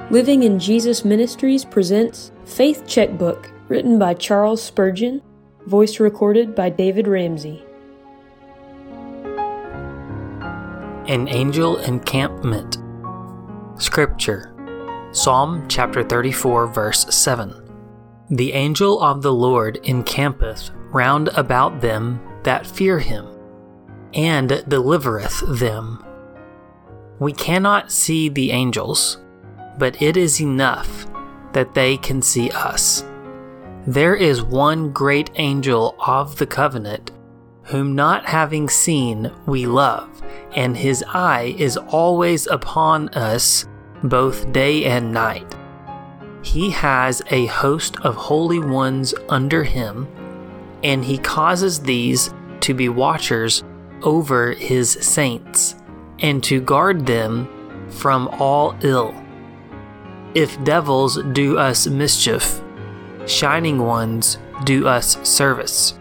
Living in Jesus Ministries presents Faith Checkbook, written by Charles Spurgeon, voice recorded by David Ramsey. An angel encampment. Scripture. Psalm chapter 34, verse 7. The angel of the Lord encampeth round about them that fear him, and delivereth them. We cannot see the angels, but it is enough that they can see us. There is one great angel of the covenant, whom not having seen we love, and his eye is always upon us, both day and night. He has a host of holy ones under him, and he causes these to be watchers over his saints, and to guard them from all ill. If devils do us mischief, shining ones do us service.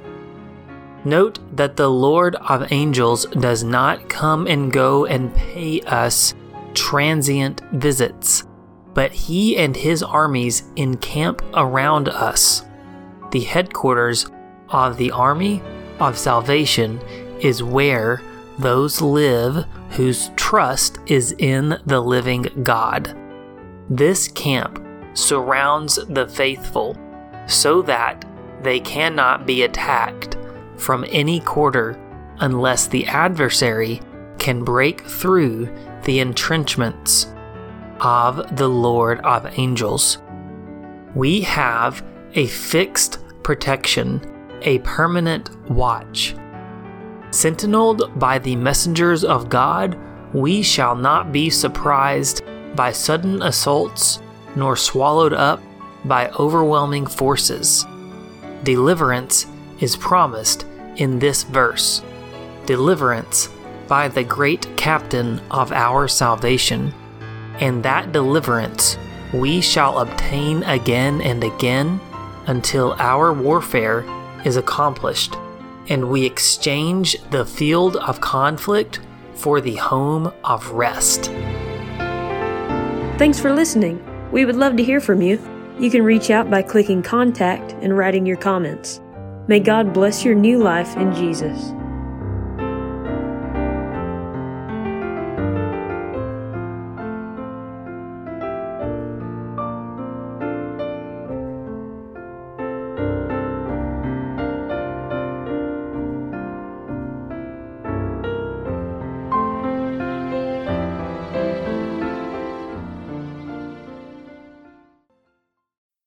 Note that the Lord of angels does not come and go and pay us transient visits, but he and his armies encamp around us. The headquarters of the army of salvation is where those live whose trust is in the living God. This camp surrounds the faithful so that they cannot be attacked from any quarter unless the adversary can break through the entrenchments of the Lord of angels. We have a fixed protection, a permanent watch. Sentineled by the messengers of God, we shall not be surprised by sudden assaults, nor swallowed up by overwhelming forces. Deliverance is promised in this verse. Deliverance by the great captain of our salvation. And that deliverance we shall obtain again and again until our warfare is accomplished, and we exchange the field of conflict for the home of rest. Thanks for listening. We would love to hear from you. You can reach out by clicking contact and writing your comments. May God bless your new life in Jesus.